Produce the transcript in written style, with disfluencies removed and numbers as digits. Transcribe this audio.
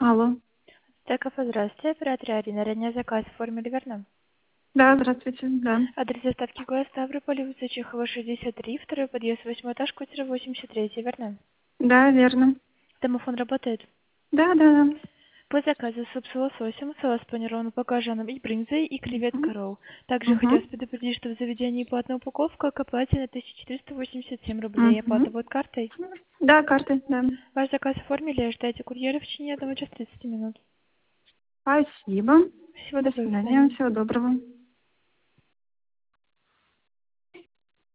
Алло. Кафе, здравствуйте. Оператор Арина. Ранее заказ оформили, верно? Да, здравствуйте, да. Адрес доставки город Ставрополь, улица Чехова, 63, второй подъезд, 8 этаж, квартира 83, верно? Да, верно. Домофон работает? Да, да, да. По заказу суп с лососем, соус панирован баклажаном и брынзой и креветка ролл. Также Угу. хотелось предупредить, что в заведении платная упаковка к оплате на 1487 рублей. Угу. Оплата будет картой. Да, карты, да. Ваш заказ оформили, ожидайте курьера в течение 1 часа 30 минут. Спасибо. Всего До доброго, до свидания, свидания. всего доброго.